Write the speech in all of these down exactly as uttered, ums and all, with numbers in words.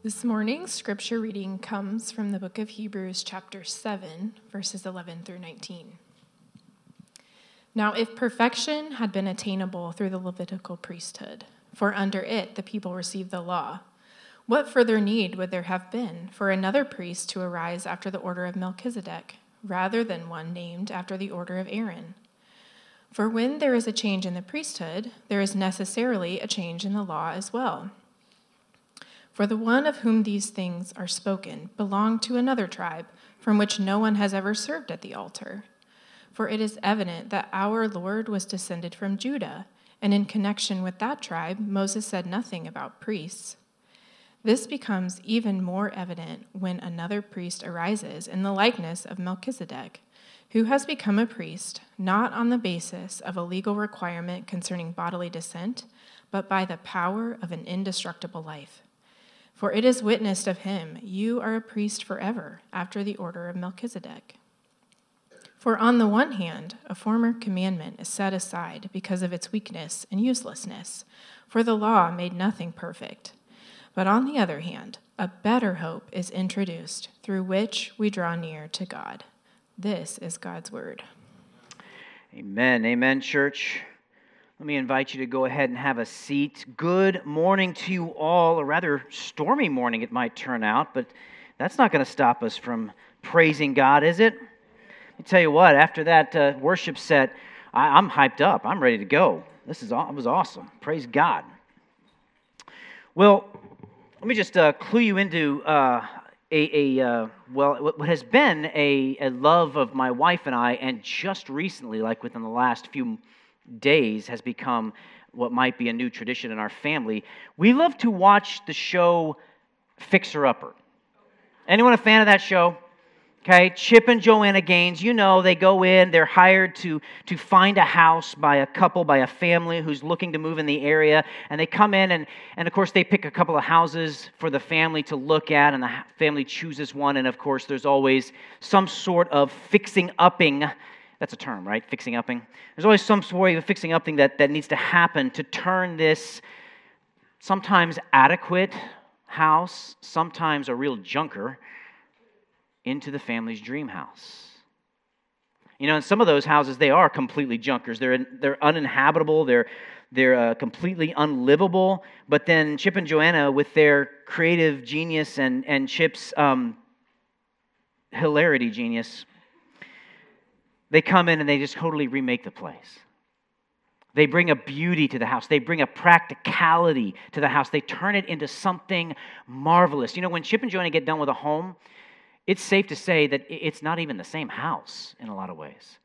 This morning's scripture reading comes from the book of Hebrews, chapter seven, verses eleven through nineteen. Now, if perfection had been attainable through the Levitical priesthood, for under it the people received the law, what further need would there have been for another priest to arise after the order of Melchizedek, rather than one named after the order of Aaron? For when there is a change in the priesthood, there is necessarily a change in the law as well. For the one of whom these things are spoken belonged to another tribe, from which no one has ever served at the altar. For it is evident that our Lord was descended from Judah, and in connection with that tribe, Moses said nothing about priests. This becomes even more evident when another priest arises in the likeness of Melchizedek, who has become a priest not on the basis of a legal requirement concerning bodily descent, but by the power of an indestructible life. For it is witnessed of him, you are a priest forever, after the order of Melchizedek. For on the one hand, a former commandment is set aside because of its weakness and uselessness, for the law made nothing perfect. But on the other hand, a better hope is introduced, through which we draw near to God. This is God's word. Amen. Amen, church. Let me invite you to go ahead and have a seat. Good morning to you all. A rather stormy morning it might turn out, but that's not going to stop us from praising God, is it? Let me tell you what, after that uh, worship set, I, I'm hyped up. I'm ready to go. This is it was awesome. Praise God. Well, let me just uh, clue you into uh, a, a uh, well, what has been a, a love of my wife and I, and just recently, like within the last few days, has become what might be a new tradition in our family. We love to watch the show Fixer Upper. Anyone a fan of that show? Okay, Chip and Joanna Gaines, you know, they go in, they're hired to, to find a house by a couple, by a family who's looking to move in the area, and they come in, and, and of course they pick a couple of houses for the family to look at, and the family chooses one, and of course there's always some sort of fixing-upping. That's a term, right? Fixing-upping. There's always some sort of fixing-upping that, that needs to happen to turn this sometimes adequate house, sometimes a real junker, into the family's dream house. You know, in some of those houses, they are completely junkers. They're they're uninhabitable. They're they're uh, completely unlivable. But then Chip and Joanna, with their creative genius and and Chip's um, hilarity genius, they come in and they just totally remake the place. They bring a beauty to the house. They bring a practicality to the house. They turn it into something marvelous. You know, when Chip and Joanna get done with a home, it's safe to say that it's not even the same house in a lot of ways.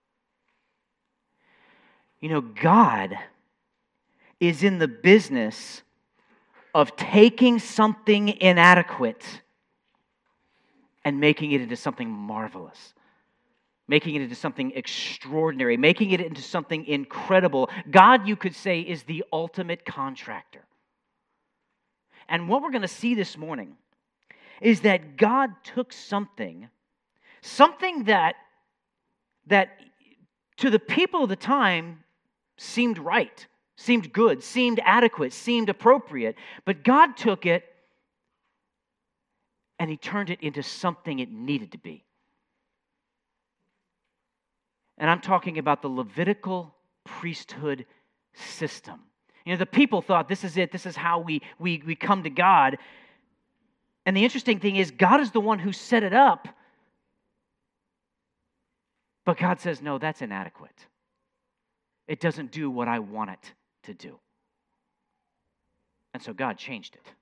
You know, God is in the business of taking something inadequate and making it into something marvelous, making it into something extraordinary, making it into something incredible. God, you could say, is the ultimate contractor. And what we're going to see this morning is that God took something, something that, that to the people of the time seemed right, seemed good, seemed adequate, seemed appropriate, but God took it and He turned it into something it needed to be. And I'm talking about the Levitical priesthood system. You know, the people thought this is it, this is how we, we, we come to God. And the interesting thing is, God is the one who set it up. But God says, no, that's inadequate. It doesn't do what I want it to do. And so God changed it.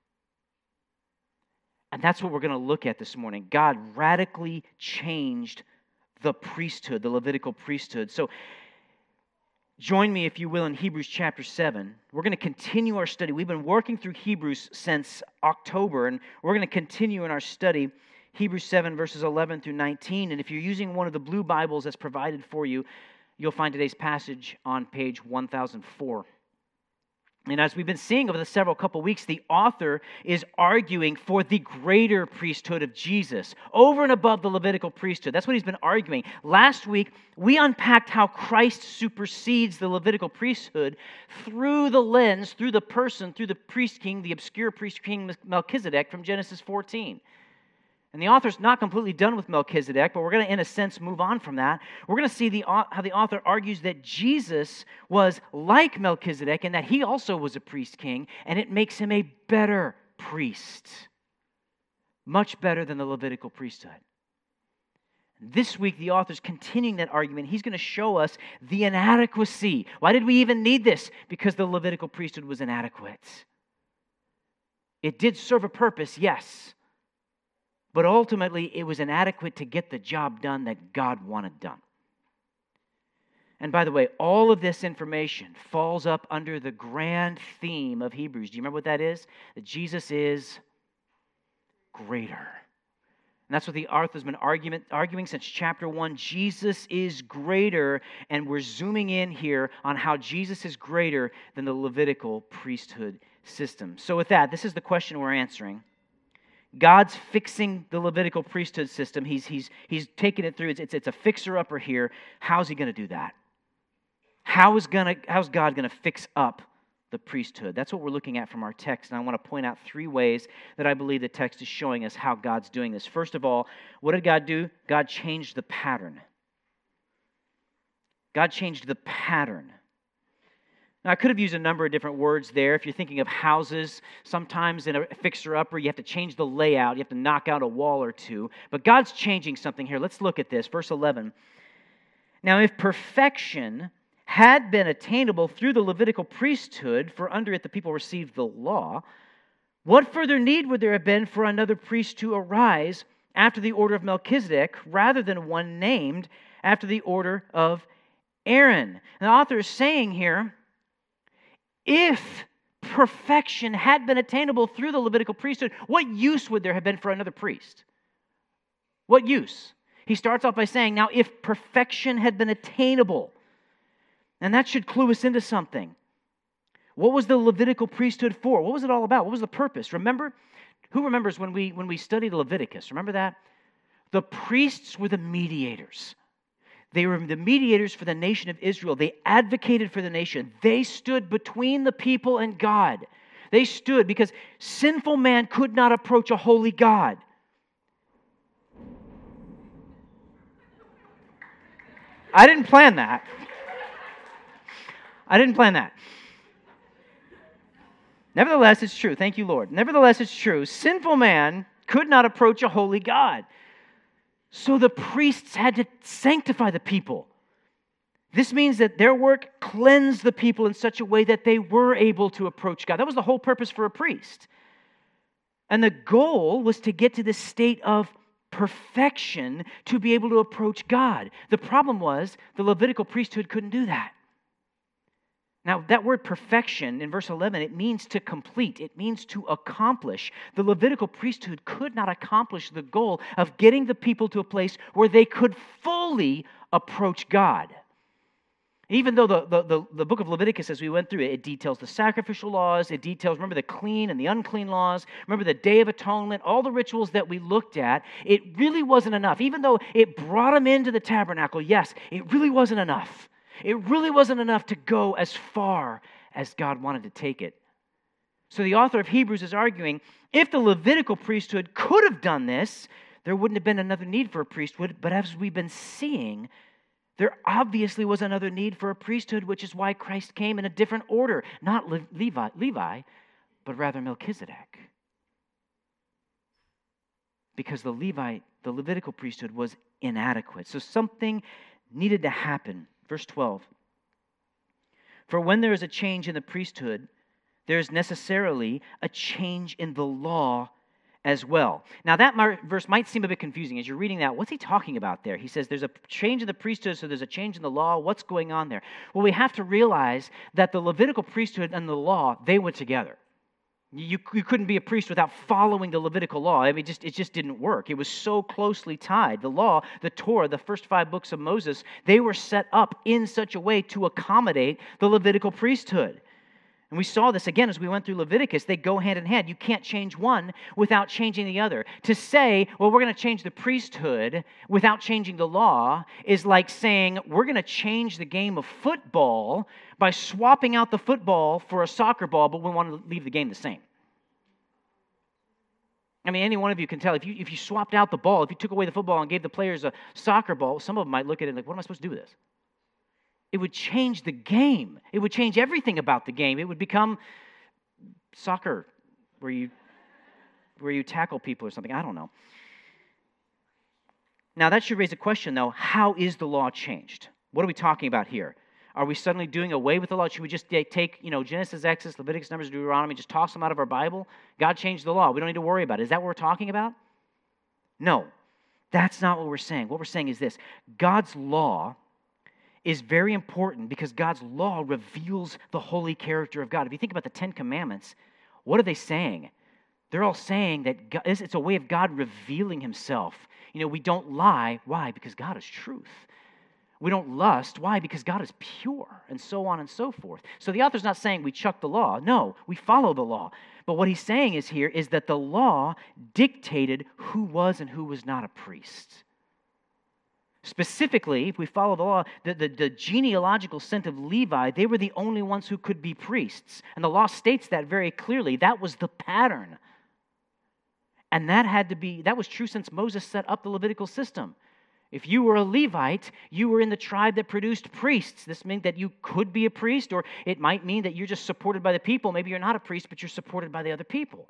And that's what we're going to look at this morning. God radically changed the priesthood, the Levitical priesthood. So join me, if you will, in Hebrews chapter seven. We're going to continue our study. We've been working through Hebrews since October, and we're going to continue in our study, Hebrews seven, verses eleven through nineteen. And if you're using one of the blue Bibles that's provided for you, you'll find today's passage on page one thousand four. And as we've been seeing over the several couple weeks, the author is arguing for the greater priesthood of Jesus, over and above the Levitical priesthood. That's what he's been arguing. Last week, we unpacked how Christ supersedes the Levitical priesthood through the lens, through the person, through the priest king, the obscure priest king Melchizedek from Genesis fourteen. And the author's not completely done with Melchizedek, but we're going to, in a sense, move on from that. We're going to see the, how the author argues that Jesus was like Melchizedek and that he also was a priest king, and it makes him a better priest. Much better than the Levitical priesthood. This week, the author's continuing that argument. He's going to show us the inadequacy. Why did we even need this? Because the Levitical priesthood was inadequate. It did serve a purpose, yes. But ultimately, it was inadequate to get the job done that God wanted done. And by the way, all of this information falls up under the grand theme of Hebrews. Do you remember what that is? That Jesus is greater. And that's what the author has been argument, arguing since chapter one. Jesus is greater, and we're zooming in here on how Jesus is greater than the Levitical priesthood system. So with that, this is the question we're answering. God's fixing the Levitical priesthood system. He's, he's, he's taking it through. It's, it's, it's a fixer-upper here. How's he going to do that? How is gonna, how's God going to fix up the priesthood? That's what we're looking at from our text. And I want to point out three ways that I believe the text is showing us how God's doing this. First of all, what did God do? God changed the pattern. God changed the pattern. Now, I could have used a number of different words there. If you're thinking of houses, sometimes in a fixer-upper, you have to change the layout. You have to knock out a wall or two. But God's changing something here. Let's look at this. Verse eleven. Now, if perfection had been attainable through the Levitical priesthood, for under it the people received the law, what further need would there have been for another priest to arise after the order of Melchizedek, rather than one named after the order of Aaron? And the author is saying here, if perfection had been attainable through the Levitical priesthood, what use would there have been for another priest? What use? He starts off by saying, now if perfection had been attainable, and that should clue us into something. What was the Levitical priesthood for? What was it all about? What was the purpose? Remember? Who remembers when we, when we studied Leviticus? Remember that? The priests were the mediators. They were the mediators for the nation of Israel. They advocated for the nation. They stood between the people and God. They stood because sinful man could not approach a holy God. I didn't plan that. I didn't plan that. Nevertheless, it's true. Thank you, Lord. Nevertheless, it's true. Sinful man could not approach a holy God. So the priests had to sanctify the people. This means that their work cleansed the people in such a way that they were able to approach God. That was the whole purpose for a priest. And the goal was to get to this state of perfection to be able to approach God. The problem was the Levitical priesthood couldn't do that. Now, that word perfection in verse eleven, it means to complete. It means to accomplish. The Levitical priesthood could not accomplish the goal of getting the people to a place where they could fully approach God. Even though the, the, the, the book of Leviticus, as we went through it, it details the sacrificial laws, it details, remember, the clean and the unclean laws, remember the Day of Atonement, all the rituals that we looked at, it really wasn't enough. Even though it brought them into the tabernacle, yes, it really wasn't enough. It really wasn't enough to go as far as God wanted to take it. So the author of Hebrews is arguing, if the Levitical priesthood could have done this, there wouldn't have been another need for a priesthood. But as we've been seeing, there obviously was another need for a priesthood, which is why Christ came in a different order. Not Levi, Levi, but rather Melchizedek. Because the Levite, the Levitical priesthood was inadequate. So something needed to happen. Verse twelve, for when there is a change in the priesthood, there is necessarily a change in the law as well. Now that verse might seem a bit confusing. As you're reading that, what's he talking about there? He says there's a change in the priesthood, so there's a change in the law. What's going on there? Well, we have to realize that the Levitical priesthood and the law, they went together. You, you couldn't be a priest without following the Levitical law. I mean, just, it just didn't work. It was so closely tied. The law, the Torah, the first five books of Moses, they were set up in such a way to accommodate the Levitical priesthood. And we saw this again as we went through Leviticus. They go hand in hand. You can't change one without changing the other. To say, well, we're going to change the priesthood without changing the law is like saying we're going to change the game of football by swapping out the football for a soccer ball, but we want to leave the game the same. I mean, any one of you can tell, if you if you swapped out the ball, if you took away the football and gave the players a soccer ball, some of them might look at it like, what am I supposed to do with this? It would change the game. It would change everything about the game. It would become soccer, where you where you tackle people or something. I don't know. Now, that should raise a question, though. How is the law changed? What are we talking about here? Are we suddenly doing away with the law? Should we just take, you know, Genesis, Exodus, Leviticus, Numbers, Deuteronomy, just toss them out of our Bible? God changed the law. We don't need to worry about it. Is that what we're talking about? No. That's not what we're saying. What we're saying is this. God's law is very important because God's law reveals the holy character of God. If you think about the Ten Commandments, what are they saying? They're all saying that God, it's a way of God revealing himself. You know, we don't lie. Why? Because God is truth. We don't lust. Why? Because God is pure, and so on and so forth. So the author's not saying we chuck the law. No, we follow the law. But what he's saying is here is that the law dictated who was and who was not a priest. Specifically, if we follow the law, the, the, the genealogical descent of Levi, they were the only ones who could be priests. And the law states that very clearly. That was the pattern. And that had to be, that was true since Moses set up the Levitical system. If you were a Levite, you were in the tribe that produced priests. This meant that you could be a priest, or it might mean that you're just supported by the people. Maybe you're not a priest, but you're supported by the other people.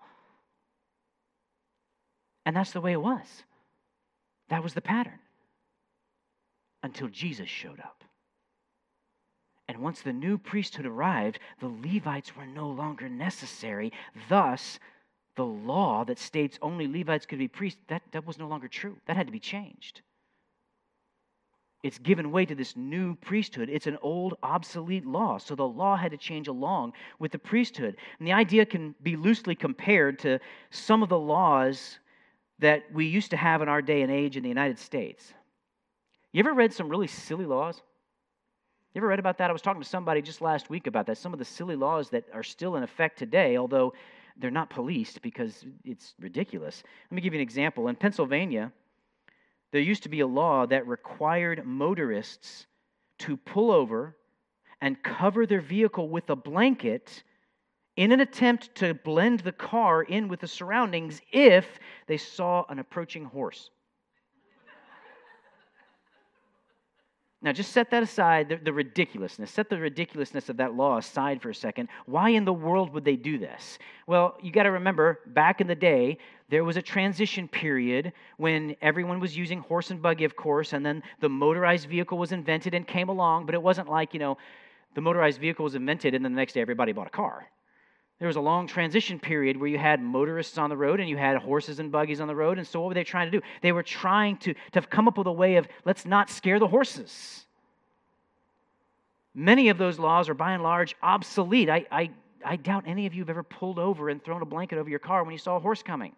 And that's the way it was. That was the pattern. Until Jesus showed up. And once the new priesthood arrived, the Levites were no longer necessary. Thus, the law that states only Levites could be priests, that, that was no longer true. That had to be changed. It's given way to this new priesthood. It's an old, obsolete law. So the law had to change along with the priesthood. And the idea can be loosely compared to some of the laws that we used to have in our day and age in the United States. You ever read some really silly laws? You ever read about that? I was talking to somebody just last week about that. Some of the silly laws that are still in effect today, although they're not policed because it's ridiculous. Let me give you an example. In Pennsylvania, there used to be a law that required motorists to pull over and cover their vehicle with a blanket in an attempt to blend the car in with the surroundings if they saw an approaching horse. Now, just set that aside, the, the ridiculousness. Set the ridiculousness of that law aside for a second. Why in the world would they do this? Well, you got to remember, back in the day, there was a transition period when everyone was using horse and buggy, of course, and then the motorized vehicle was invented and came along, but it wasn't like, you know, the motorized vehicle was invented and then the next day everybody bought a car. There was a long transition period where you had motorists on the road and you had horses and buggies on the road. And so what were they trying to do? They were trying to, to come up with a way of, let's not scare the horses. Many of those laws are by and large obsolete. I, I, I doubt any of you have ever pulled over and thrown a blanket over your car when you saw a horse coming.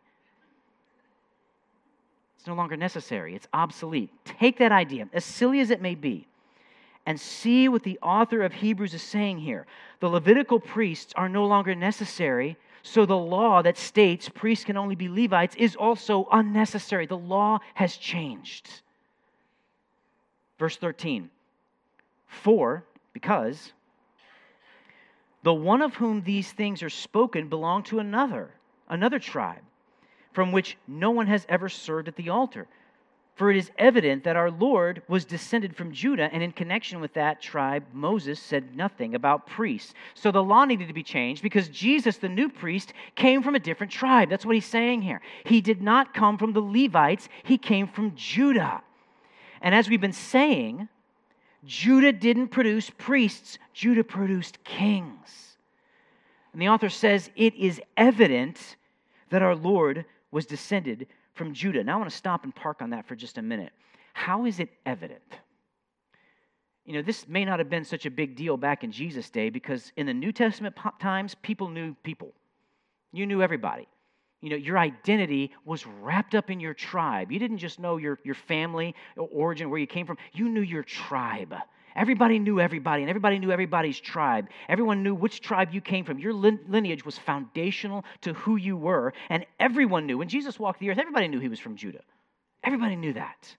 It's no longer necessary. It's obsolete. Take that idea, as silly as it may be, and see what the author of Hebrews is saying here. The Levitical priests are no longer necessary, so the law that states priests can only be Levites is also unnecessary. The law has changed. Verse thirteen, for, because, the one of whom these things are spoken belonged to another, another tribe, from which no one has ever served at the altar. For it is evident that our Lord was descended from Judah, and in connection with that tribe, Moses said nothing about priests. So the law needed to be changed because Jesus, the new priest, came from a different tribe. That's what he's saying here. He did not come from the Levites. He came from Judah. And as we've been saying, Judah didn't produce priests. Judah produced kings. And the author says it is evident that our Lord was descended from Judah. Now I want to stop and park on that for just a minute. How is it evident? You know, this may not have been such a big deal back in Jesus' day because in the New Testament times, people knew people. You knew everybody. You know, your identity was wrapped up in your tribe. You didn't just know your, your family, or origin, where you came from. You knew your tribe. Everybody knew everybody, and everybody knew everybody's tribe. Everyone knew which tribe you came from. Your lineage was foundational to who you were, and everyone knew. When Jesus walked the earth, everybody knew he was from Judah. Everybody knew that.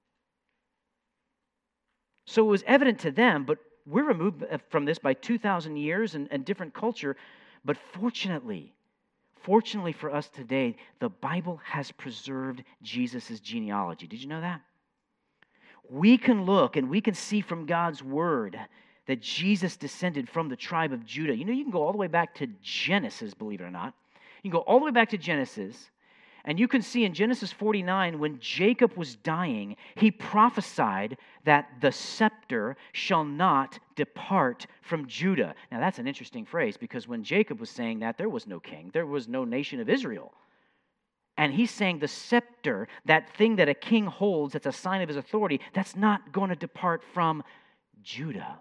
So it was evident to them, but we're removed from this by two thousand years and, and different culture. But fortunately, fortunately for us today, the Bible has preserved Jesus' genealogy. Did you know that? We can look and we can see from God's word that Jesus descended from the tribe of Judah. You know, you can go all the way back to Genesis, believe it or not. You can go all the way back to Genesis, and you can see in Genesis forty-nine, when Jacob was dying, he prophesied that the scepter shall not depart from Judah. Now, that's an interesting phrase, because when Jacob was saying that, there was no king. There was no nation of Israel. And he's saying the scepter, that thing that a king holds that's a sign of his authority, that's not going to depart from Judah.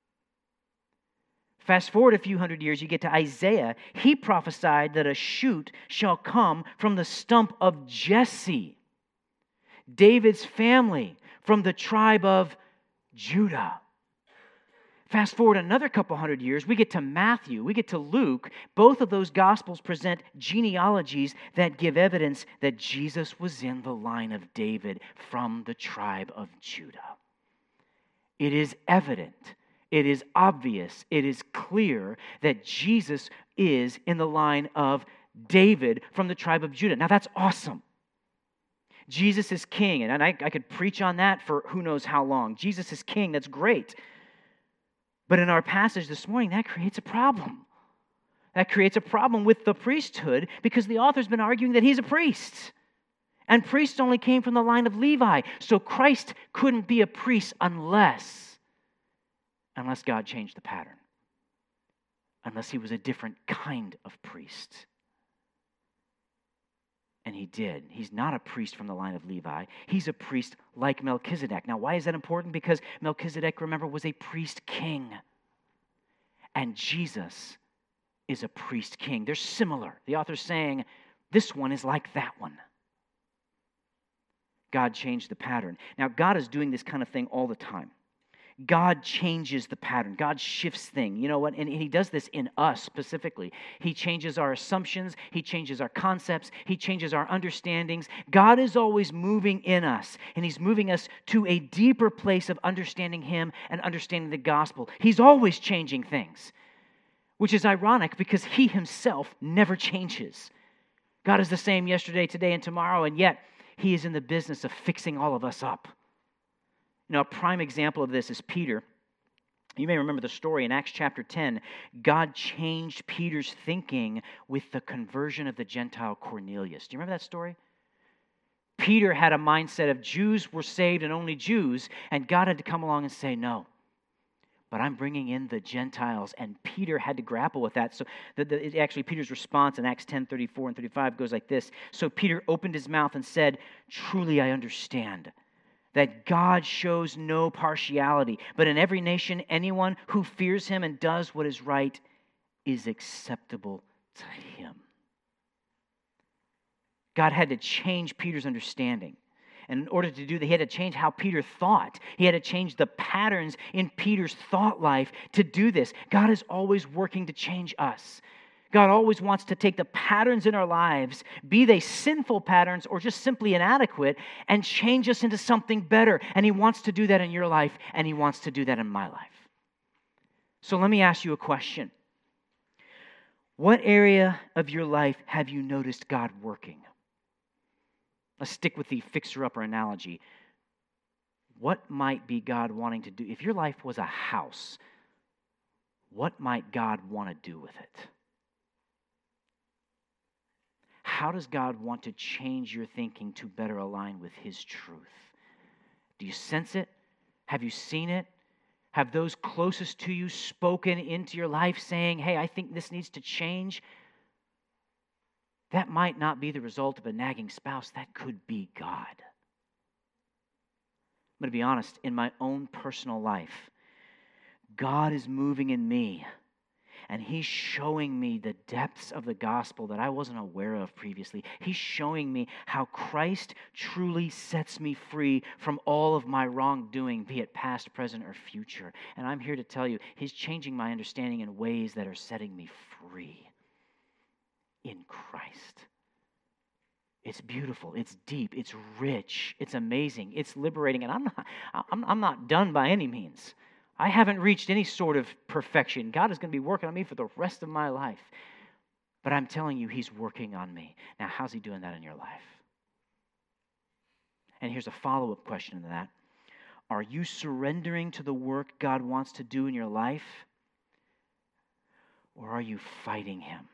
Fast forward a few hundred years, you get to Isaiah. He prophesied that a shoot shall come from the stump of Jesse, David's family, from the tribe of Judah. Fast forward another couple hundred years, we get to Matthew, we get to Luke. Both of those Gospels present genealogies that give evidence that Jesus was in the line of David from the tribe of Judah. It is evident, it is obvious, it is clear that Jesus is in the line of David from the tribe of Judah. Now that's awesome. Jesus is king, and I, I could preach on that for who knows how long. Jesus is king, that's great. But in our passage this morning, that creates a problem. That creates a problem with the priesthood, because the author's been arguing that he's a priest. And priests only came from the line of Levi. So Christ couldn't be a priest unless, unless God changed the pattern. Unless he was a different kind of priest. And he did. He's not a priest from the line of Levi. He's a priest like Melchizedek. Now, why is that important? Because Melchizedek, remember, was a priest king. And Jesus is a priest king. They're similar. The author's saying, this one is like that one. God changed the pattern. Now, God is doing this kind of thing all the time. God changes the pattern. God shifts things. You know what? And he does this in us specifically. He changes our assumptions. He changes our concepts. He changes our understandings. God is always moving in us, and he's moving us to a deeper place of understanding him and understanding the gospel. He's always changing things, which is ironic because he himself never changes. God is the same yesterday, today, and tomorrow, and yet he is in the business of fixing all of us up. Now, a prime example of this is Peter. You may remember the story in Acts chapter ten. God changed Peter's thinking with the conversion of the Gentile Cornelius. Do you remember that story? Peter had a mindset of Jews were saved and only Jews, and God had to come along and say, no, but I'm bringing in the Gentiles. And Peter had to grapple with that. So the, the, actually, Peter's response in Acts ten, thirty-four and thirty-five goes like this. So Peter opened his mouth and said, truly I understand that God shows no partiality, but in every nation, anyone who fears him and does what is right is acceptable to him. God had to change Peter's understanding. And in order to do that, he had to change how Peter thought. He had to change the patterns in Peter's thought life to do this. God is always working to change us. God always wants to take the patterns in our lives, be they sinful patterns or just simply inadequate, and change us into something better. And he wants to do that in your life, and he wants to do that in my life. So let me ask you a question. What area of your life have you noticed God working? Let's stick with the fixer-upper analogy. What might be God wanting to do? If your life was a house, what might God want to do with it? How does God want to change your thinking to better align with his truth? Do you sense it? Have you seen it? Have those closest to you spoken into your life saying, hey, I think this needs to change? That might not be the result of a nagging spouse. That could be God. I'm going to be honest, in my own personal life, God is moving in me. And he's showing me the depths of the gospel that I wasn't aware of previously. He's showing me how Christ truly sets me free from all of my wrongdoing, be it past, present, or future. And I'm here to tell you, he's changing my understanding in ways that are setting me free in Christ. It's beautiful, it's deep, it's rich, it's amazing, it's liberating, and I'm not, I'm, I'm not done by any means. I haven't reached any sort of perfection. God is going to be working on me for the rest of my life. But I'm telling you, he's working on me. Now, how's he doing that in your life? And here's a follow-up question to that. Are you surrendering to the work God wants to do in your life? Or are you fighting him?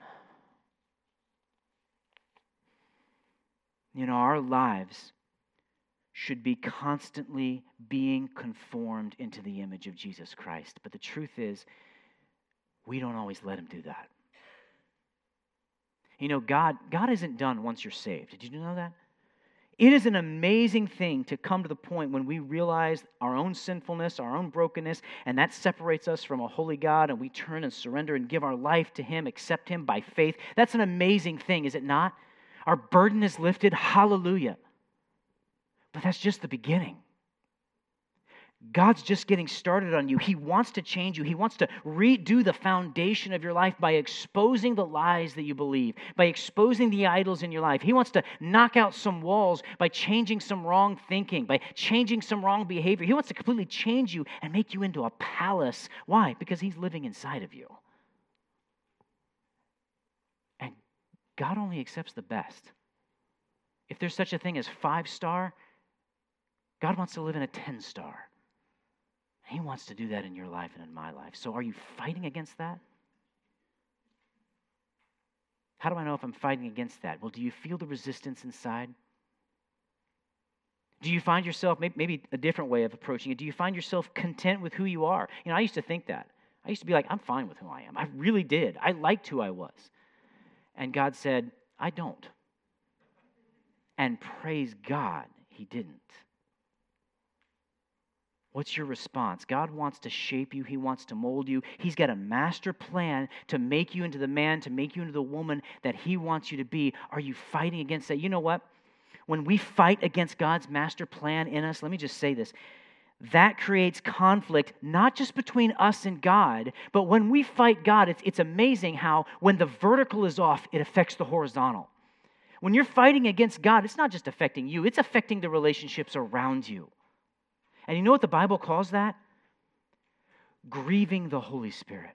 You know, our lives should be constantly being conformed into the image of Jesus Christ. But the truth is, we don't always let him do that. You know, God, God isn't done once you're saved. Did you know that? It is an amazing thing to come to the point when we realize our own sinfulness, our own brokenness, and that separates us from a holy God, and we turn and surrender and give our life to him, accept him by faith. That's an amazing thing, is it not? Our burden is lifted. Hallelujah. But that's just the beginning. God's just getting started on you. He wants to change you. He wants to redo the foundation of your life by exposing the lies that you believe, by exposing the idols in your life. He wants to knock out some walls by changing some wrong thinking, by changing some wrong behavior. He wants to completely change you and make you into a palace. Why? Because he's living inside of you. And God only accepts the best. If there's such a thing as five-star, God wants to live in a ten-star. He wants to do that in your life and in my life. So are you fighting against that? How do I know if I'm fighting against that? Well, do you feel the resistance inside? Do you find yourself, maybe a different way of approaching it, do you find yourself content with who you are? You know, I used to think that. I used to be like, I'm fine with who I am. I really did. I liked who I was. And God said, I don't. And praise God, he didn't. What's your response? God wants to shape you. He wants to mold you. He's got a master plan to make you into the man, to make you into the woman that he wants you to be. Are you fighting against that? You know what? When we fight against God's master plan in us, let me just say this. That creates conflict, not just between us and God, but when we fight God, it's, it's amazing how when the vertical is off, it affects the horizontal. When you're fighting against God, it's not just affecting you, it's affecting the relationships around you. And you know what the Bible calls that? Grieving the Holy Spirit.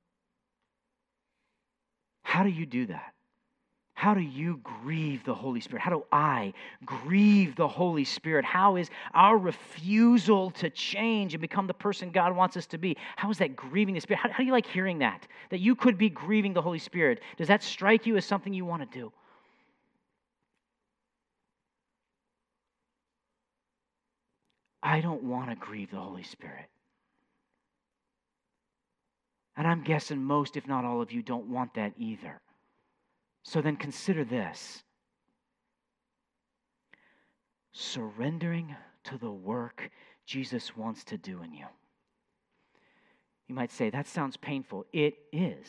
How do you do that? How do you grieve the Holy Spirit? How do I grieve the Holy Spirit? How is our refusal to change and become the person God wants us to be? How is that grieving the Spirit? How, how do you like hearing that? That you could be grieving the Holy Spirit. Does that strike you as something you want to do? I don't want to grieve the Holy Spirit. And I'm guessing most, if not all of you, don't want that either. So then consider this. Surrendering to the work Jesus wants to do in you. You might say, that sounds painful. It is.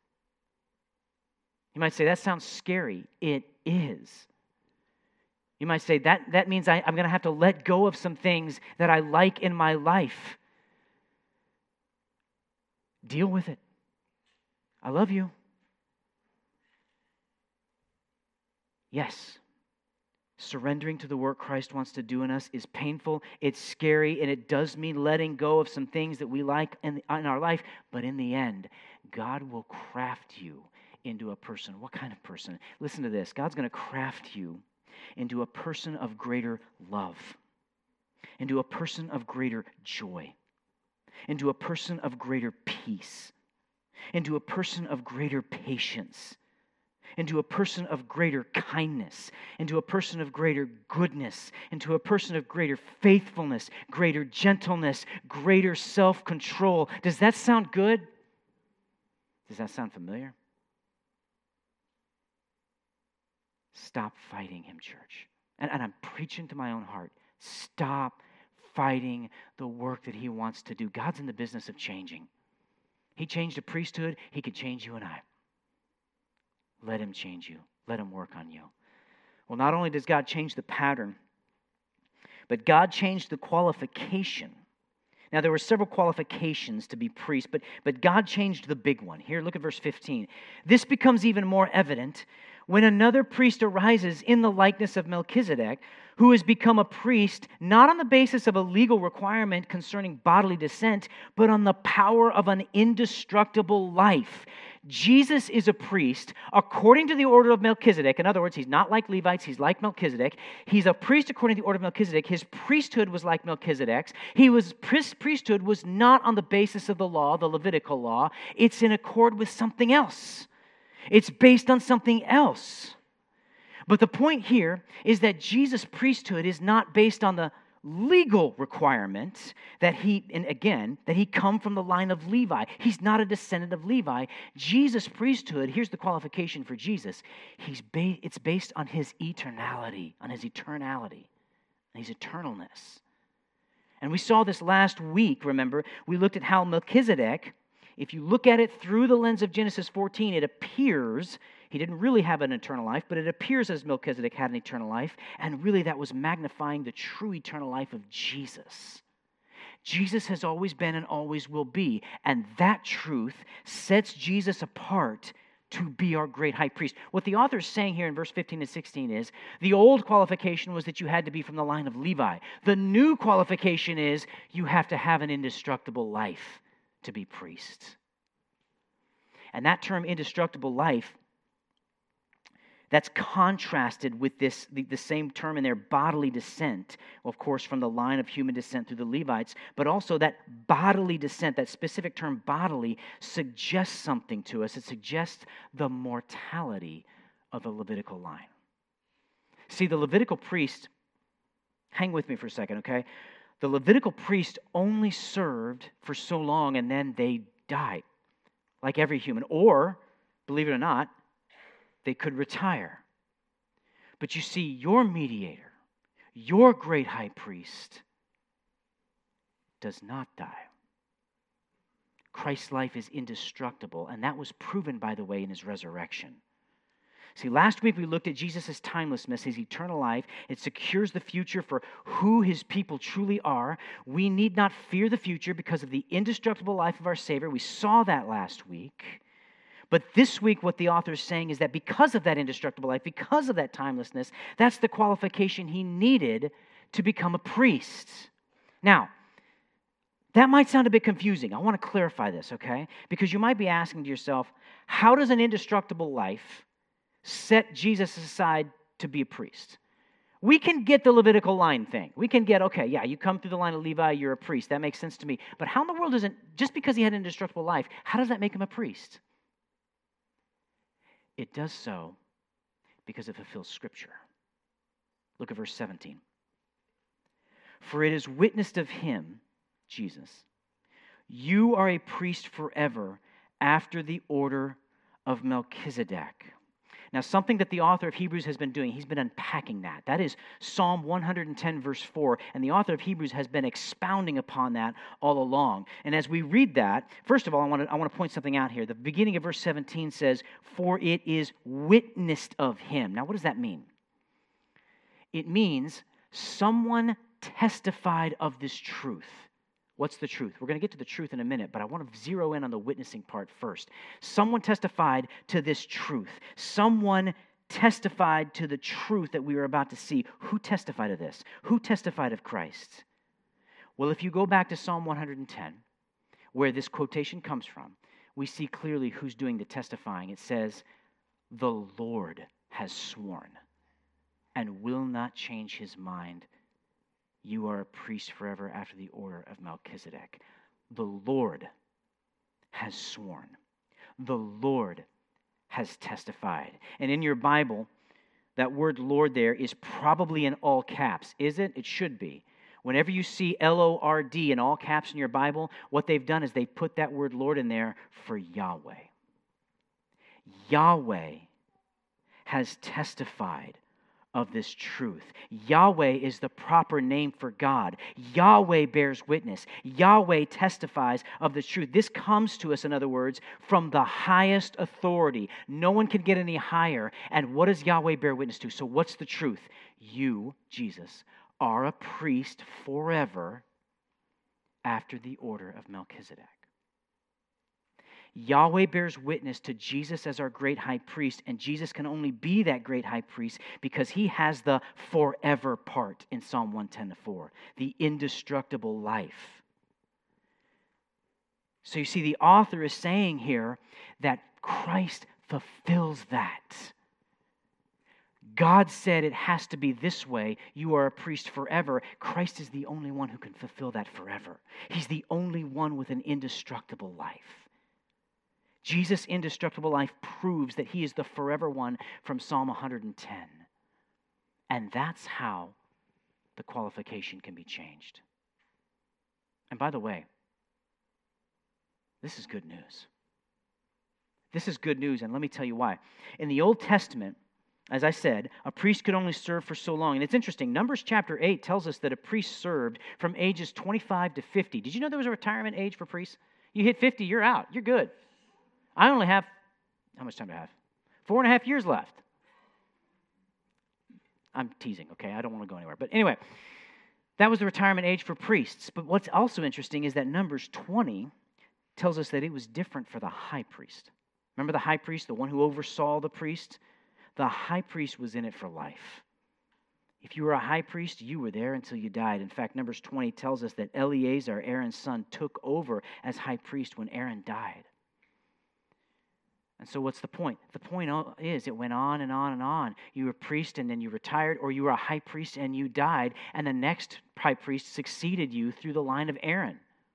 You might say, that sounds scary. It is. You might say, that, that means I, I'm going to have to let go of some things that I like in my life. Deal with it. I love you. Yes, surrendering to the work Christ wants to do in us is painful, it's scary, and it does mean letting go of some things that we like in, in our life. But in the end, God will craft you into a person. What kind of person? Listen to this. God's going to craft you into a person of greater love, into a person of greater joy, into a person of greater peace, into a person of greater patience, into a person of greater kindness, into a person of greater goodness, into a person of greater faithfulness, greater gentleness, greater self-control. Does that sound good? Does that sound familiar? Stop fighting him, church. And, and I'm preaching to my own heart. Stop fighting the work that he wants to do. God's in the business of changing. He changed a priesthood. He could change you and I. Let him change you. Let him work on you. Well, not only does God change the pattern, but God changed the qualification. Now, there were several qualifications to be priest, but, but God changed the big one. Here, look at verse fifteen. This becomes even more evident when another priest arises in the likeness of Melchizedek, who has become a priest not on the basis of a legal requirement concerning bodily descent, but on the power of an indestructible life. Jesus is a priest according to the order of Melchizedek. In other words, he's not like Levites, he's like Melchizedek. He's a priest according to the order of Melchizedek. His priesthood was like Melchizedek's. He was priesthood was not on the basis of the law, the Levitical law. It's in accord with something else. It's based on something else. But the point here is that Jesus' priesthood is not based on the legal requirement that he, and again, that he come from the line of Levi. He's not a descendant of Levi. Jesus' priesthood, here's the qualification for Jesus. He's ba- it's based on his eternality, on his eternality, and his eternalness. And we saw this last week, remember? We looked at how Melchizedek, if you look at it through the lens of Genesis fourteen, it appears he didn't really have an eternal life, but it appears as Melchizedek had an eternal life, and really that was magnifying the true eternal life of Jesus. Jesus has always been and always will be, and that truth sets Jesus apart to be our great high priest. What the author is saying here in verse fifteen and sixteen is, the old qualification was that you had to be from the line of Levi. The new qualification is you have to have an indestructible life to be priest. And that term indestructible life, that's contrasted with this the, the same term in their bodily descent, of course, from the line of human descent through the Levites, but also that bodily descent, that specific term bodily, suggests something to us. It suggests the mortality of the Levitical line. See, the Levitical priest, hang with me for a second, okay? The Levitical priest only served for so long and then they died, like every human. Or, believe it or not, they could retire. But you see, your mediator, your great high priest, does not die. Christ's life is indestructible, and that was proven, by the way, in his resurrection. See, last week we looked at Jesus' timelessness, his eternal life. It secures the future for who his people truly are. We need not fear the future because of the indestructible life of our Savior. We saw that last week. But this week, what the author is saying is that because of that indestructible life, because of that timelessness, that's the qualification he needed to become a priest. Now, that might sound a bit confusing. I want to clarify this, okay? Because you might be asking to yourself, how does an indestructible life set Jesus aside to be a priest? We can get the Levitical line thing. We can get, okay, yeah, you come through the line of Levi, you're a priest. That makes sense to me. But how in the world does it, just because he had an indestructible life, how does that make him a priest? It does so because it fulfills Scripture. Look at verse seventeen. For it is witnessed of him, Jesus, you are a priest forever after the order of Melchizedek. Now, something that the author of Hebrews has been doing, he's been unpacking that. That is Psalm one hundred ten, verse four, and the author of Hebrews has been expounding upon that all along. And as we read that, first of all, I want to, I want to point something out here. The beginning of verse seventeen says, for it is witnessed of him. Now, what does that mean? It means someone testified of this truth. What's the truth? We're going to get to the truth in a minute, but I want to zero in on the witnessing part first. Someone testified to this truth. Someone testified to the truth that we are about to see. Who testified of this? Who testified of Christ? Well, if you go back to Psalm one hundred ten, where this quotation comes from, we see clearly who's doing the testifying. It says, the Lord has sworn and will not change his mind. You are a priest forever after the order of Melchizedek. The Lord has sworn. The Lord has testified. And in your Bible, that word Lord there is probably in all caps. Is it? It should be. Whenever you see L O R D in all caps in your Bible, what they've done is they put that word Lord in there for Yahweh. Yahweh has testified of this truth. Yahweh is the proper name for God. Yahweh bears witness. Yahweh testifies of the truth. This comes to us, in other words, from the highest authority. No one can get any higher. And what does Yahweh bear witness to? So what's the truth? You, Jesus, are a priest forever after the order of Melchizedek. Yahweh bears witness to Jesus as our great high priest, and Jesus can only be that great high priest because he has the forever part in Psalm one ten to four, the indestructible life. So you see, the author is saying here that Christ fulfills that. God said it has to be this way. You are a priest forever. Christ is the only one who can fulfill that forever. He's the only one with an indestructible life. Jesus' indestructible life proves that he is the forever one from Psalm one hundred ten. And that's how the qualification can be changed. And by the way, this is good news. This is good news, and let me tell you why. In the Old Testament, as I said, a priest could only serve for so long. And it's interesting, Numbers chapter eight tells us that a priest served from ages twenty-five to fifty. Did you know there was a retirement age for priests? You hit fifty, you're out. You're good. I only have, how much time do I have? Four and a half years left. I'm teasing, okay? I don't want to go anywhere. But anyway, that was the retirement age for priests. But what's also interesting is that Numbers twenty tells us that it was different for the high priest. Remember the high priest, the one who oversaw the priest? The high priest was in it for life. If you were a high priest, you were there until you died. In fact, Numbers twenty tells us that Eleazar, Aaron's son, took over as high priest when Aaron died. And so what's the point? The point is it went on and on and on. You were a priest and then you retired, or you were a high priest and you died, and the next high priest succeeded you through the line of Aaron.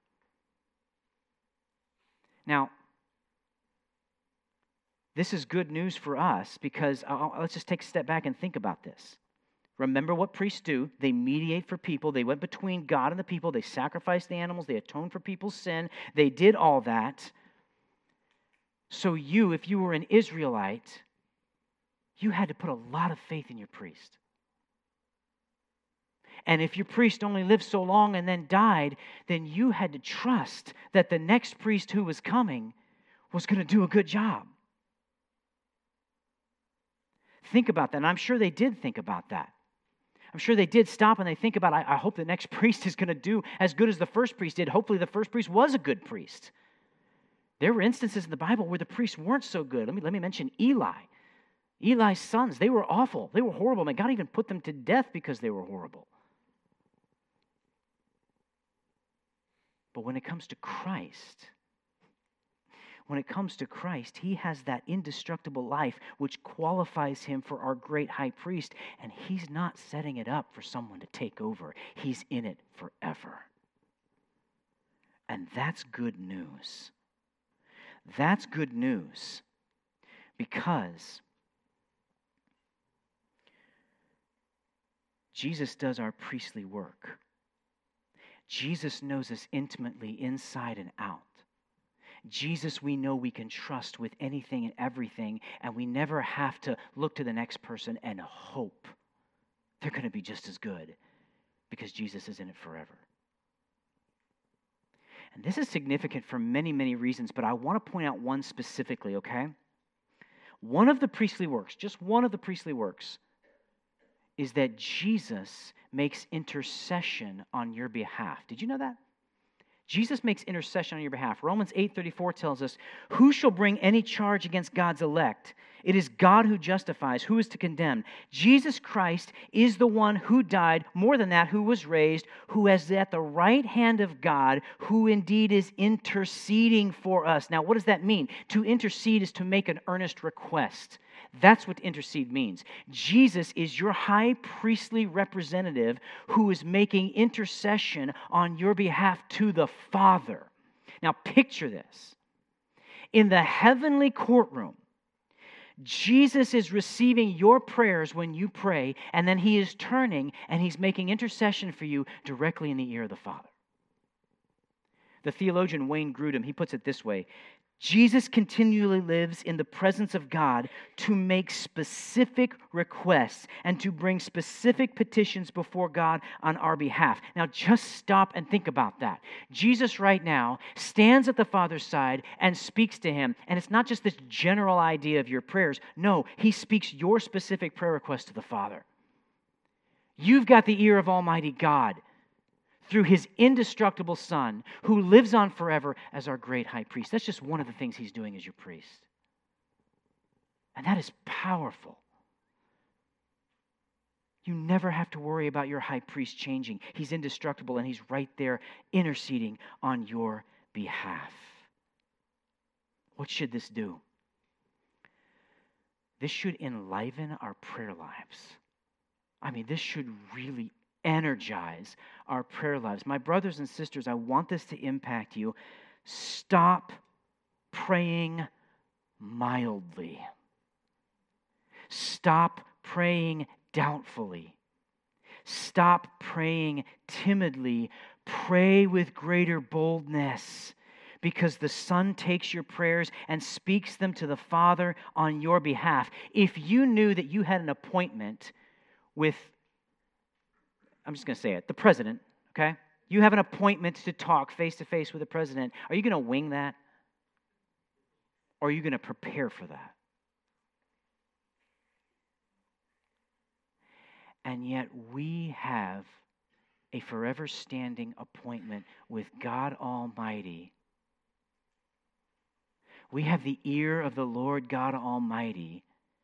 Now, this is good news for us because uh, let's just take a step back and think about this. Remember what priests do. They mediate for people. They went between God and the people. They sacrificed the animals. They atoned for people's sin. They did all that. So you, if you were an Israelite, you had to put a lot of faith in your priest. And if your priest only lived so long and then died, then you had to trust that the next priest who was coming was going to do a good job. Think about that. And I'm sure they did think about that. I'm sure they did stop and they think about, I, I hope the next priest is going to do as good as the first priest did. Hopefully the first priest was a good priest. There were instances in the Bible where the priests weren't so good. Let me, let me mention Eli. Eli's sons, they were awful. They were horrible. Man, God even put them to death because they were horrible. But when it comes to Christ, when it comes to Christ, he has that indestructible life which qualifies him for our great high priest, and he's not setting it up for someone to take over. He's in it forever. And that's good news. That's good news because Jesus does our priestly work. Jesus knows us intimately inside and out. Jesus, we know we can trust with anything and everything, and we never have to look to the next person and hope they're going to be just as good because Jesus is in it forever. And this is significant for many, many reasons, but I want to point out one specifically, okay? One of the priestly works, just one of the priestly works, is that Jesus makes intercession on your behalf. Did you know that? Jesus makes intercession on your behalf. Romans eight thirty-four tells us, who shall bring any charge against God's elect? It is God who justifies. Who is to condemn? Jesus Christ is the one who died, more than that, who was raised, who is at the right hand of God, who indeed is interceding for us. Now, what does that mean? To intercede is to make an earnest request. That's what intercede means. Jesus is your high priestly representative who is making intercession on your behalf to the Father. Now, picture this. In the heavenly courtroom, Jesus is receiving your prayers when you pray, and then he is turning and he's making intercession for you directly in the ear of the Father. The theologian Wayne Grudem, he puts it this way. Jesus continually lives in the presence of God to make specific requests and to bring specific petitions before God on our behalf. Now, just stop and think about that. Jesus right now stands at the Father's side and speaks to him. And it's not just this general idea of your prayers. No, he speaks your specific prayer request to the Father. You've got the ear of Almighty God through his indestructible Son, who lives on forever as our great high priest. That's just one of the things he's doing as your priest. And that is powerful. You never have to worry about your high priest changing. He's indestructible, and he's right there interceding on your behalf. What should this do? This should enliven our prayer lives. I mean, this should really energize our prayer lives. My brothers and sisters, I want this to impact you. Stop praying mildly. Stop praying doubtfully. Stop praying timidly. Pray with greater boldness, because the Son takes your prayers and speaks them to the Father on your behalf. If you knew that you had an appointment with I'm just going to say it, the president, okay? You have an appointment to talk face-to-face with the president. Are you going to wing that? Or are you going to prepare for that? And yet we have a forever standing appointment with God Almighty. We have the ear of the Lord God Almighty.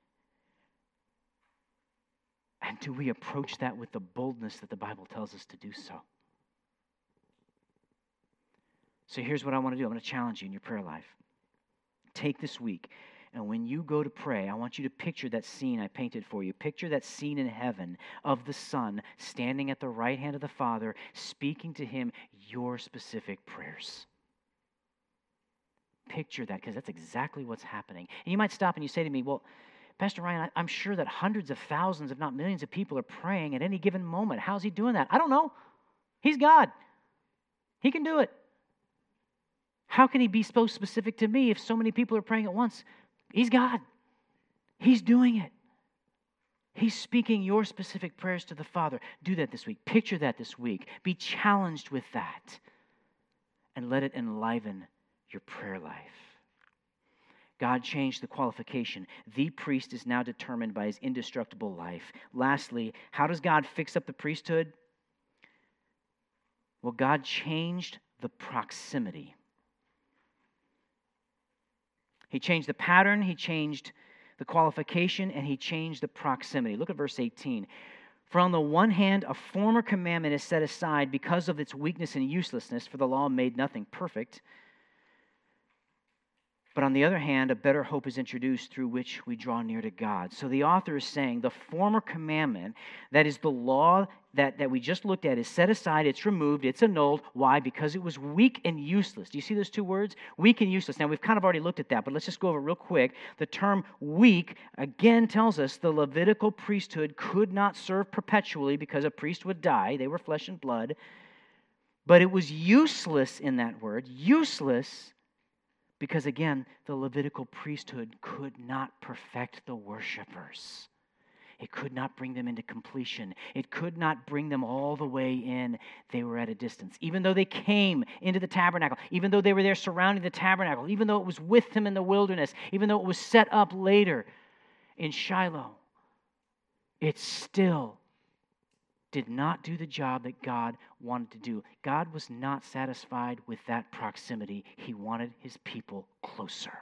And do we approach that with the boldness that the Bible tells us to do so? So here's what I want to do. I'm going to challenge you in your prayer life. Take this week, and when you go to pray, I want you to picture that scene I painted for you. Picture that scene in heaven of the Son standing at the right hand of the Father, speaking to him your specific prayers. Picture that, because that's exactly what's happening. And you might stop and you say to me, well, Pastor Ryan, I'm sure that hundreds of thousands, if not millions of people are praying at any given moment. How's he doing that? I don't know. He's God. He can do it. How can he be so specific to me if so many people are praying at once? He's God. He's doing it. He's speaking your specific prayers to the Father. Do that this week. Picture that this week. Be challenged with that. And let it enliven your prayer life. God changed the qualification. The priest is now determined by his indestructible life. Lastly, how does God fix up the priesthood? Well, God changed the proximity. He changed the pattern, he changed the qualification, and he changed the proximity. Look at verse eighteen. For on the one hand, a former commandment is set aside because of its weakness and uselessness, for the law made nothing perfect. But on the other hand, a better hope is introduced through which we draw near to God. So the author is saying the former commandment, that is the law that, that we just looked at, is set aside, it's removed, it's annulled. Why? Because it was weak and useless. Do you see those two words? Weak and useless. Now, we've kind of already looked at that, but let's just go over it real quick. The term weak, again, tells us the Levitical priesthood could not serve perpetually because a priest would die. They were flesh and blood. But it was useless in that word, useless, because, again, the Levitical priesthood could not perfect the worshipers. It could not bring them into completion. It could not bring them all the way in. They were at a distance. Even though they came into the tabernacle, even though they were there surrounding the tabernacle, even though it was with them in the wilderness, even though it was set up later in Shiloh, it still did not do the job that God wanted to do. God was not satisfied with that proximity. He wanted his people closer.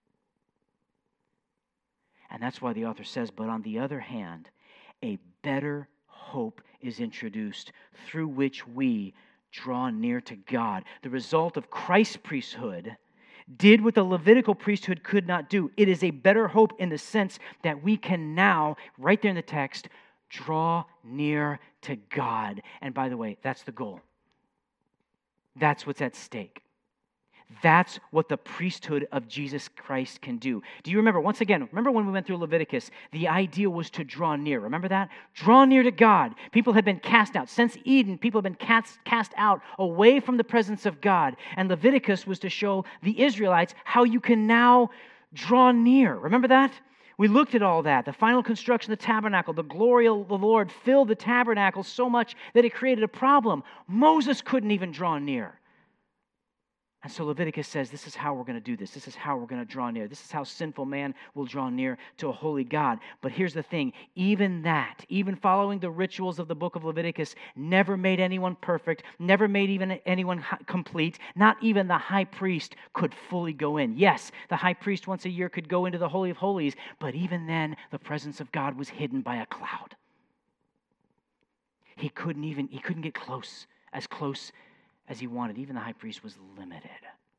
And that's why the author says, but on the other hand, a better hope is introduced through which we draw near to God. The result of Christ's priesthood did what the Levitical priesthood could not do. It is a better hope in the sense that we can now, right there in the text, draw near to God. And by the way, that's the goal. That's what's at stake. That's what the priesthood of Jesus Christ can do. Do you remember, once again, remember when we went through Leviticus, the idea was to draw near. Remember that? Draw near to God. People had been cast out. Since Eden, people have been cast, cast out away from the presence of God. And Leviticus was to show the Israelites how you can now draw near. Remember that? We looked at all that. The final construction of the tabernacle, the glory of the Lord filled the tabernacle so much that it created a problem. Moses couldn't even draw near. And so Leviticus says, this is how we're going to do this. This is how we're going to draw near. This is how sinful man will draw near to a holy God. But here's the thing. Even that, even following the rituals of the book of Leviticus, never made anyone perfect, never made even anyone complete. Not even the high priest could fully go in. Yes, the high priest once a year could go into the Holy of Holies, but even then, the presence of God was hidden by a cloud. He couldn't even, he couldn't get close, as close as he wanted. Even the high priest was limited.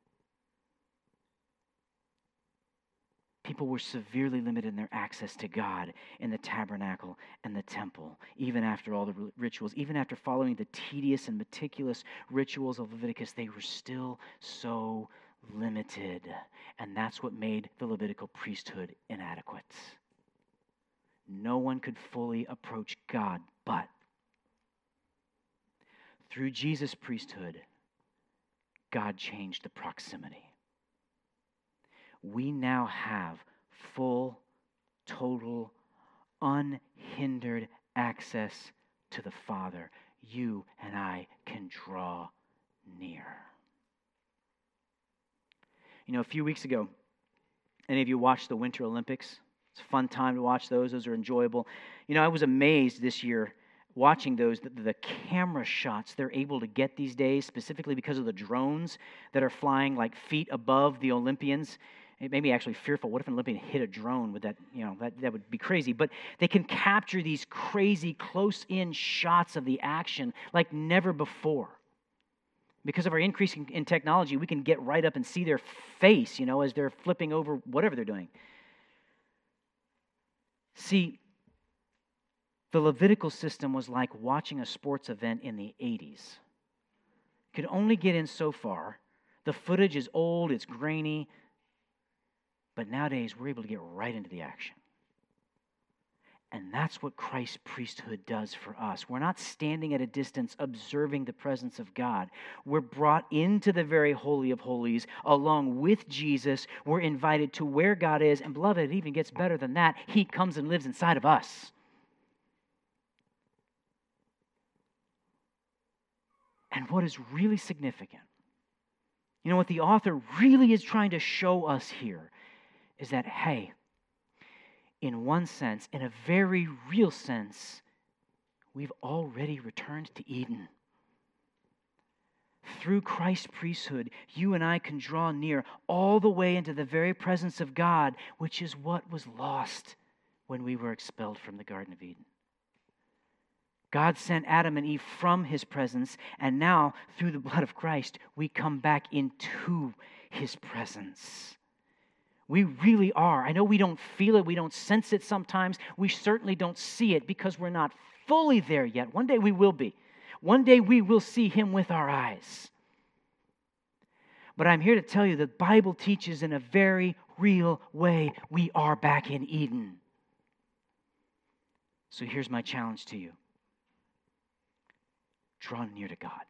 People were severely limited in their access to God in the tabernacle and the temple, even after all the rituals, even after following the tedious and meticulous rituals of Leviticus, they were still so limited. And that's what made the Levitical priesthood inadequate. No one could fully approach God, but through Jesus' priesthood, God changed the proximity. We now have full, total, unhindered access to the Father. You and I can draw near. You know, a few weeks ago, any of you watched the Winter Olympics? It's a fun time to watch those. Those are enjoyable. You know, I was amazed this year watching those, the, the camera shots they're able to get these days, specifically because of the drones that are flying like feet above the Olympians. It made me actually fearful. What if an Olympian hit a drone with that? You know, that, that would be crazy. But they can capture these crazy close-in shots of the action like never before. Because of our increase in, in technology, we can get right up and see their face, you know, as they're flipping over whatever they're doing. See, the Levitical system was like watching a sports event in the eighties. You could only get in so far. The footage is old, it's grainy, but nowadays we're able to get right into the action. And that's what Christ's priesthood does for us. We're not standing at a distance observing the presence of God. We're brought into the very Holy of Holies along with Jesus. We're invited to where God is, and beloved, it even gets better than that. He comes and lives inside of us. And what is really significant, you know, what the author really is trying to show us here is that, hey, in one sense, in a very real sense, we've already returned to Eden. Through Christ's priesthood, you and I can draw near all the way into the very presence of God, which is what was lost when we were expelled from the Garden of Eden. God sent Adam and Eve from his presence, and now, through the blood of Christ, we come back into his presence. We really are. I know we don't feel it, we don't sense it sometimes, we certainly don't see it because we're not fully there yet. One day we will be. One day we will see him with our eyes. But I'm here to tell you the Bible teaches in a very real way we are back in Eden. So here's my challenge to you. Draw near to God.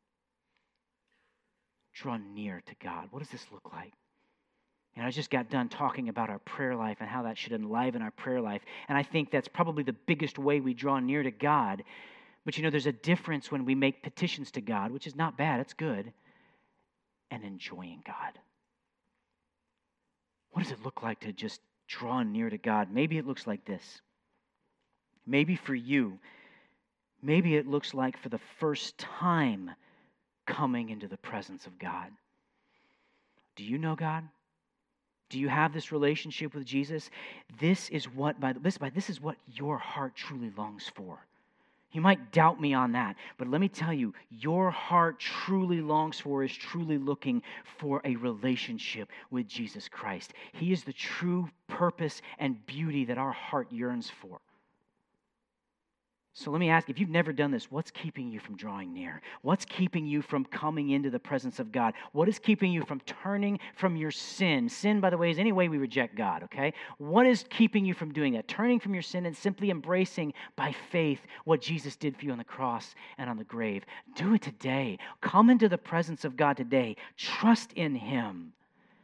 Draw near to God. What does this look like? And I just got done talking about our prayer life and how that should enliven our prayer life. And I think that's probably the biggest way we draw near to God. But you know, there's a difference when we make petitions to God, which is not bad, it's good, and enjoying God. What does it look like to just draw near to God? Maybe it looks like this. Maybe for you, maybe it looks like for the first time coming into the presence of God. Do you know God? Do you have this relationship with Jesus? This is what, by this, by this is what your heart truly longs for. You might doubt me on that, but let me tell you, your heart truly longs for, is truly looking for a relationship with Jesus Christ. He is the true purpose and beauty that our heart yearns for. So let me ask, if you've never done this, what's keeping you from drawing near? What's keeping you from coming into the presence of God? What is keeping you from turning from your sin? Sin, by the way, is any way we reject God, okay? What is keeping you from doing that? Turning from your sin and simply embracing by faith what Jesus did for you on the cross and on the grave. Do it today. Come into the presence of God today. Trust in Him.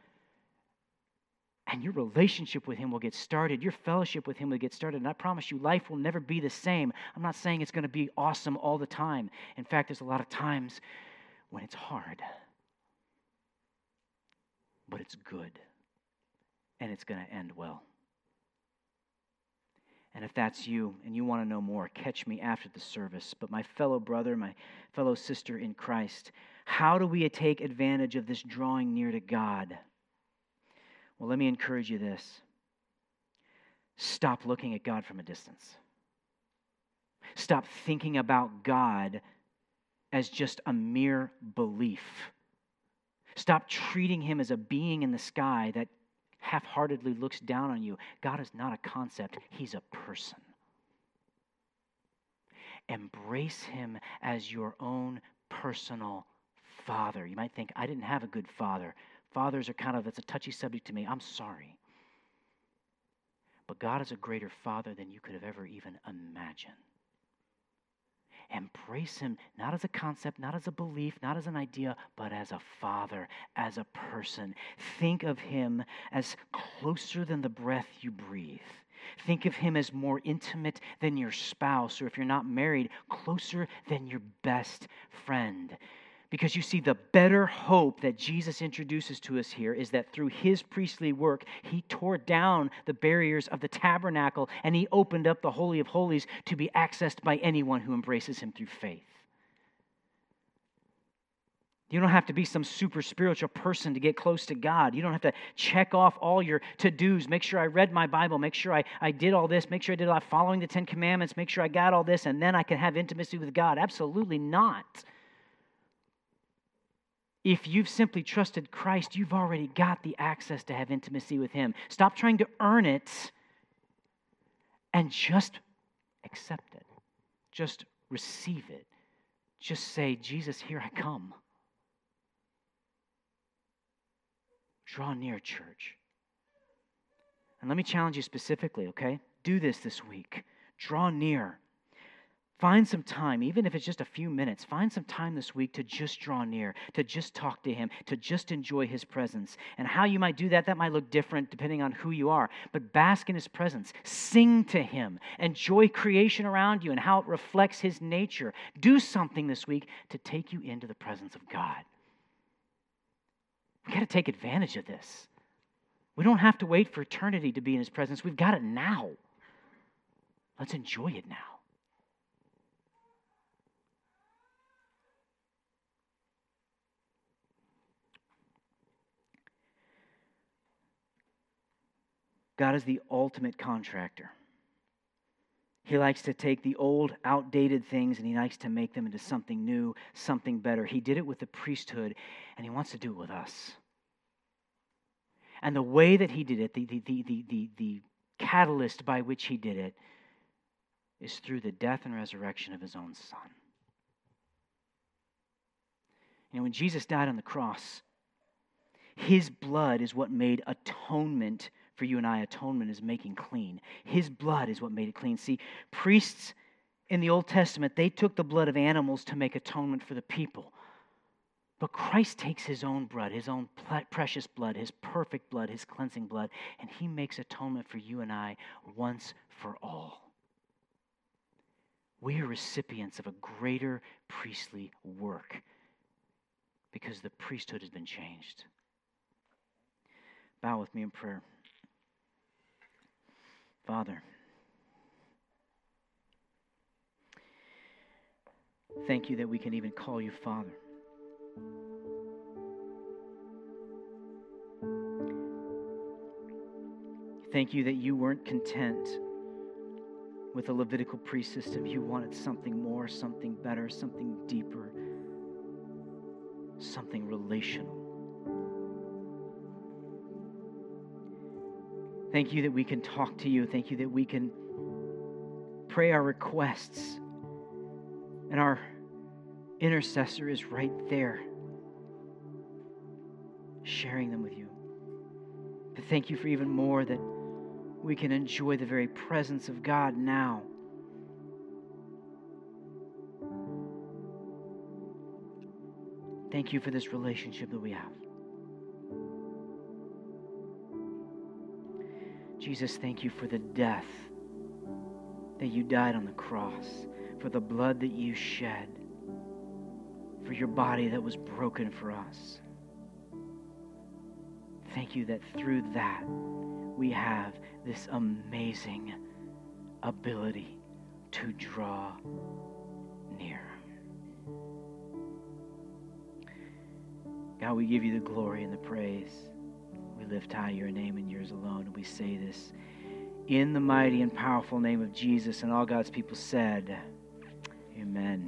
And your relationship with Him will get started. Your fellowship with Him will get started. And I promise you, life will never be the same. I'm not saying it's going to be awesome all the time. In fact, there's a lot of times when it's hard. But it's good. And it's going to end well. And if that's you and you want to know more, catch me after the service. But my fellow brother, my fellow sister in Christ, how do we take advantage of this drawing near to God? Well, let me encourage you this. Stop looking at God from a distance. Stop thinking about God as just a mere belief. Stop treating Him as a being in the sky that half-heartedly looks down on you. God is not a concept. He's a person. Embrace Him as your own personal Father. You might think, I didn't have a good father. Fathers are kind of, it's a touchy subject to me. I'm sorry. But God is a greater Father than you could have ever even imagined. Embrace Him not as a concept, not as a belief, not as an idea, but as a Father, as a person. Think of Him as closer than the breath you breathe. Think of Him as more intimate than your spouse, or if you're not married, closer than your best friend. Because you see, the better hope that Jesus introduces to us here is that through His priestly work, He tore down the barriers of the tabernacle and He opened up the Holy of Holies to be accessed by anyone who embraces Him through faith. You don't have to be some super spiritual person to get close to God. You don't have to check off all your to-dos. Make sure I read my Bible. Make sure I, I did all this. Make sure I did all following the Ten Commandments. Make sure I got all this, and then I can have intimacy with God. Absolutely not. If you've simply trusted Christ, you've already got the access to have intimacy with Him. Stop trying to earn it and just accept it. Just receive it. Just say, Jesus, here I come. Draw near, church. And let me challenge you specifically, okay? Do this this week. Draw near. Find some time, even if it's just a few minutes, find some time this week to just draw near, to just talk to Him, to just enjoy His presence. And how you might do that, that might look different depending on who you are. But bask in His presence. Sing to Him. Enjoy creation around you and how it reflects His nature. Do something this week to take you into the presence of God. We've got to take advantage of this. We don't have to wait for eternity to be in His presence. We've got it now. Let's enjoy it now. God is the ultimate contractor. He likes to take the old, outdated things and He likes to make them into something new, something better. He did it with the priesthood, and He wants to do it with us. And the way that He did it, the, the, the, the, the, the catalyst by which He did it, is through the death and resurrection of His own Son. You know, when Jesus died on the cross, His blood is what made atonement for you and I. Atonement is making clean. His blood is what made it clean. See, priests in the Old Testament, they took the blood of animals to make atonement for the people. But Christ takes His own blood, His own precious blood, His perfect blood, His cleansing blood, and He makes atonement for you and I once for all. We are recipients of a greater priestly work because the priesthood has been changed. Bow with me in prayer. Father, thank You that we can even call You Father. Thank You that You weren't content with the Levitical priest system. You wanted something more, something better, something deeper, something relational. Thank You that we can talk to You. Thank You that we can pray our requests, and our intercessor is right there, sharing them with you. But thank you for even more that we can enjoy the very presence of God now. Thank you for this relationship that we have. Jesus, thank you for the death that you died on the cross, for the blood that you shed, for your body that was broken for us. Thank you that through that we have this amazing ability to draw near. God, we give you the glory and the praise. We lift high your name and yours alone. And we say this in the mighty and powerful name of Jesus. And all God's people said, amen.